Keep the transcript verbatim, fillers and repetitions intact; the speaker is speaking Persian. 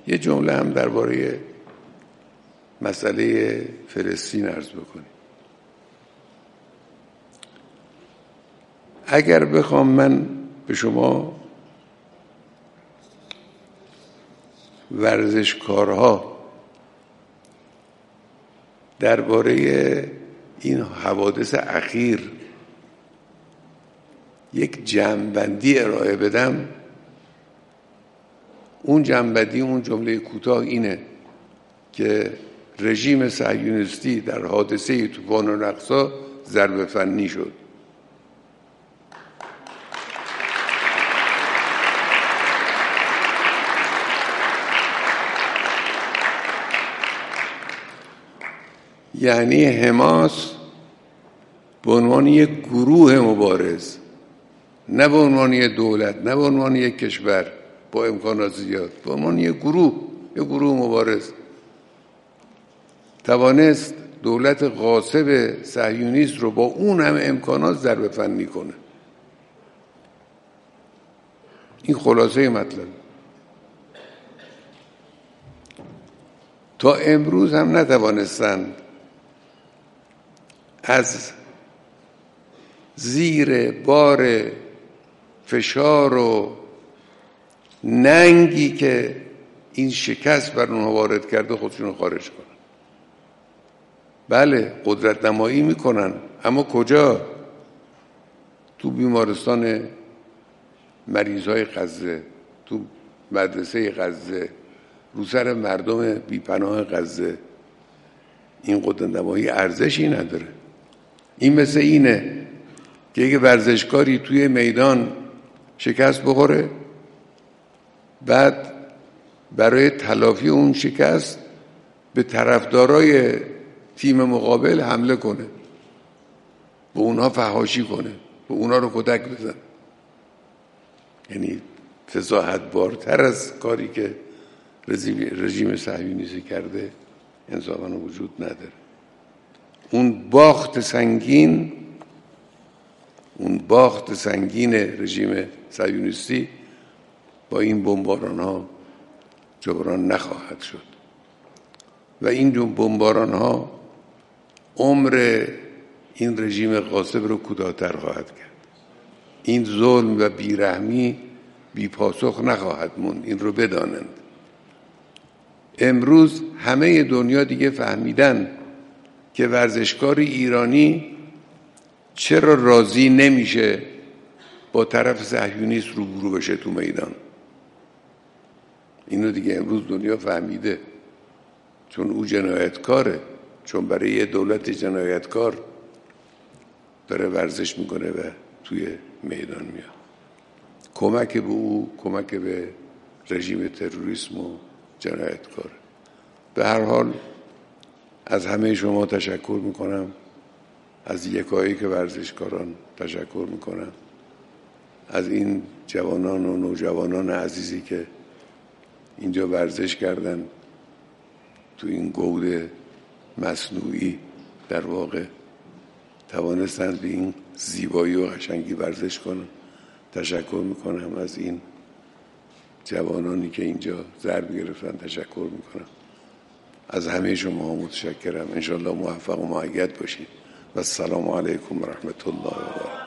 یه جمله هم درباره مسئله فلسطین عرض بکنیم. اگر بخوام من به شما ورزشکارها درباره این حوادث اخیر یک جمع‌بندی ارائه بدم، اون جمع‌بندی، اون جمله کوتاه اینه که رژیم صهیونیستی در حادثه طوفان الاقصی ضربه فنی شد. یعنی حماس به عنوان یک گروه مبارز، نه به عنوان یک دولت، نه به عنوان یک کشور با امکانات زیاد، به عنوان یک گروه، یک گروه مبارز توانست دولت غاصب صهیونیست رو با اون هم امکانات ضربه فنی کنه. این خلاصه مطلب. تا امروز هم نتوانستند از زیر بار فشار و ننگی که این شکست بر اونها وارد کرده خودشون رو خارج کنن. بله قدرت نمایی میکنن، اما کجا؟ تو بیمارستان مریضای غزه، تو مدرسه غزه، رو سر مردم بیپناه غزه. این قدرت نمایی ارزشی نداره. این مثل اینه که یک ورزشکاری توی میدان شکست بخوره، بعد برای تلافی اون شکست به طرفدارای تیم مقابل حمله کنه، به اونها فحاشی کنه، به اونها رو کتک بزنه. یعنی فضاحت بارتر از کاری که رژیم صهیونیستی کرده انصافاً وجود نداره. اون باخت سنگین اون باخت سنگین رژیم صهیونیستی با این بمباران ها جبران نخواهد شد و این بمباران ها عمر این رژیم غاصب رو کوتاه‌تر خواهد کرد. این ظلم و بیرحمی بی پاسخ نخواهد موند. این رو بدانند. امروز همه دنیا دیگه فهمیدن که ورزشکار ایرانی چرا راضی نمیشه با طرف صهیونیست روبرو بشه تو میدان. اینو دیگه امروز دنیا فهمیده، چون او جنایتکاره، چون برای یه دولت جنایتکار داره ورزش میکنه و توی میدان میاد. کمک به او کمک به رژیم تروریسم و جنایتکاره. به هر حال از همه شما تشکر میکنم، از یکایک ورزشکاران تشکر میکنم، از این جوانان و نوجوانان عزیزی که اینجا ورزش کردن، تو این گود مصنوعی در واقع توانستند به این زیبایی و قشنگی ورزش کنن. تشکر میکنم از این جوانانی که اینجا ضرب گرفتن. تشکر میکنم از همه شما. متشکرم. انشالله موفق و مؤید باشید و السلام علیکم و رحمت الله و برکاته.